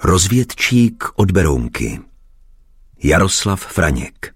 Rozvědčík od Berounky. Jaroslav Franěk.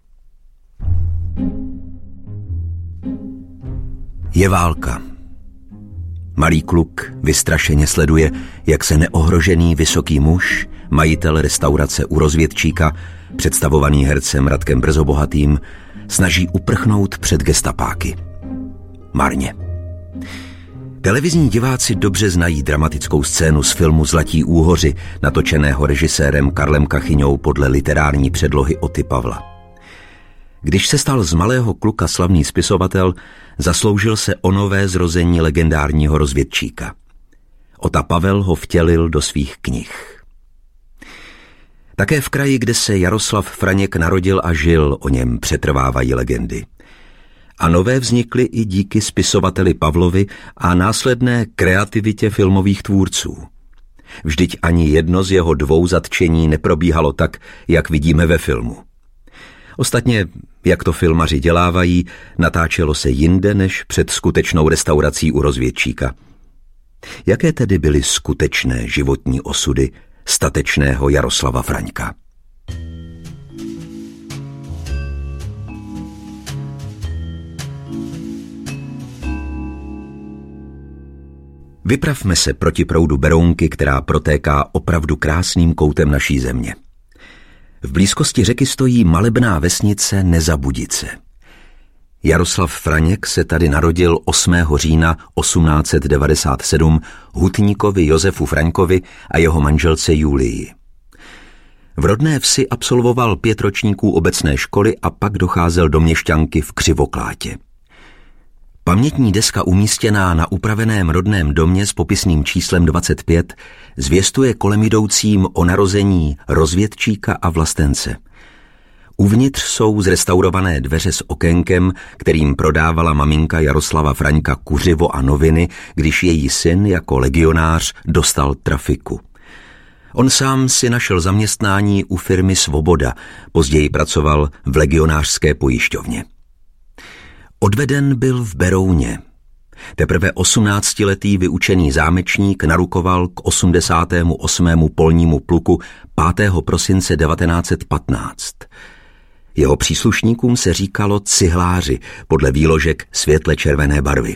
Je válka. Malý kluk vystrašeně sleduje, jak se neohrožený vysoký muž, majitel restaurace u Rozvědčíka, představovaný hercem Radkem Brzobohatým, snaží uprchnout před gestapáky. Marně. Televizní diváci dobře znají dramatickou scénu z filmu Zlatí úhoři, natočeného režisérem Karlem Kachyňou podle literární předlohy Oty Pavla. Když se stal z malého kluka slavný spisovatel, zasloužil se o nové zrození legendárního rozvědčíka. Ota Pavel ho vtělil do svých knih. Také v kraji, kde se Jaroslav Franěk narodil a žil, o něm přetrvávají legendy. A nové vznikly i díky spisovateli Pavlovi a následné kreativitě filmových tvůrců. Vždyť ani jedno z jeho 2 zatčení neprobíhalo tak, jak vidíme ve filmu. Ostatně, jak to filmaři dělávají, natáčelo se jinde než před skutečnou restaurací u Rozvědčíka. Jaké tedy byly skutečné životní osudy statečného Jaroslava Fraňka? Vypravme se proti proudu Berounky, která protéká opravdu krásným koutem naší země. V blízkosti řeky stojí malebná vesnice Nezabudice. Jaroslav Franěk se tady narodil 8. října 1897 hutníkovi Josefu Fraňkovi a jeho manželce Julii. V rodné vsi absolvoval 5 ročníků obecné školy a pak docházel do měšťanky v Křivoklátě. Pamětní deska umístěná na upraveném rodném domě s popisným číslem 25 zvěstuje kolem jdoucím o narození Rozvědčíka a vlastence. Uvnitř jsou zrestaurované dveře s okénkem, kterým prodávala maminka Jaroslava Fraňka kuřivo a noviny, když její syn jako legionář dostal trafiku. On sám si našel zaměstnání u firmy Svoboda, později pracoval v legionářské pojišťovně. Odveden byl v Berouně. Teprve 18letý vyučený zámečník narukoval k 88. polnímu pluku 5. prosince 1915. Jeho příslušníkům se říkalo cihláři podle výložek světle červené barvy.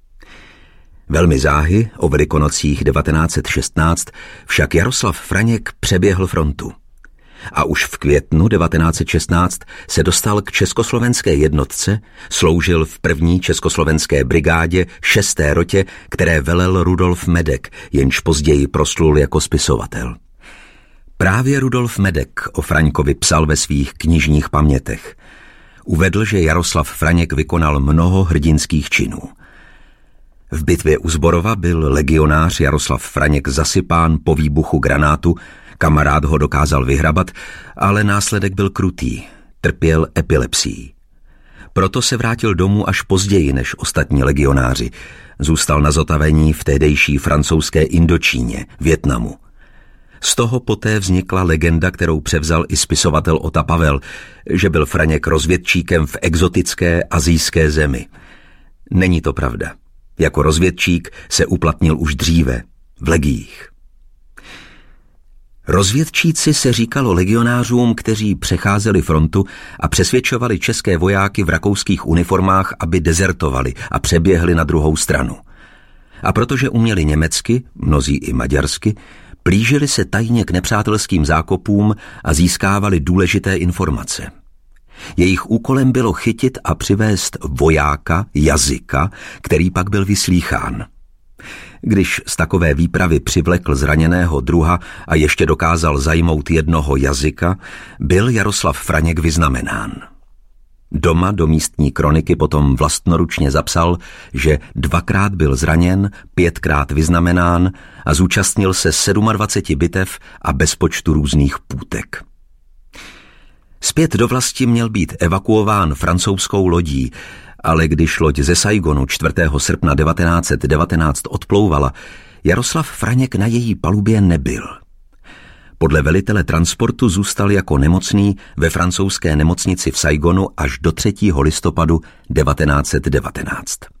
Velmi záhy o Velikonocích 1916 však Jaroslav Franěk přeběhl frontu. A už v květnu 1916 se dostal k československé jednotce, sloužil v 1. československé brigádě 6. rotě, které velel Rudolf Medek, jenž později proslul jako spisovatel. Právě Rudolf Medek o Fraňkovi psal ve svých knižních pamětech. Uvedl, že Jaroslav Franěk vykonal mnoho hrdinských činů. V bitvě u Zborova byl legionář Jaroslav Franěk zasypán po výbuchu granátu, kamarád ho dokázal vyhrabat, ale následek byl krutý, trpěl epilepsií. Proto se vrátil domů až později než ostatní legionáři. Zůstal na zotavení v tehdejší francouzské Indočíně, Vietnamu. Z toho poté vznikla legenda, kterou převzal i spisovatel Ota Pavel, že byl Franěk rozvědčíkem v exotické asijské zemi. Není to pravda. Jako rozvědčík se uplatnil už dříve, v legiích. Rozvědčíci se říkalo legionářům, kteří přecházeli frontu a přesvědčovali české vojáky v rakouských uniformách, aby dezertovali a přeběhli na druhou stranu. A protože uměli německy, mnozí i maďarsky, plížili se tajně k nepřátelským zákopům a získávali důležité informace. Jejich úkolem bylo chytit a přivést vojáka, jazyka, který pak byl vyslýchán. Když z takové výpravy přivlekl zraněného druha a ještě dokázal zajmout jednoho jazyka, byl Jaroslav Franěk vyznamenán. Doma do místní kroniky potom vlastnoručně zapsal, že 2krát byl zraněn, 5krát vyznamenán a zúčastnil se 27 bitev a bezpočtu různých půtek. Zpět do vlasti měl být evakuován francouzskou lodí, ale když loď ze Saigonu 4. srpna 1919 odplouvala, Jaroslav Franěk na její palubě nebyl. Podle velitele transportu zůstal jako nemocný ve francouzské nemocnici v Saigonu až do 3. listopadu 1919.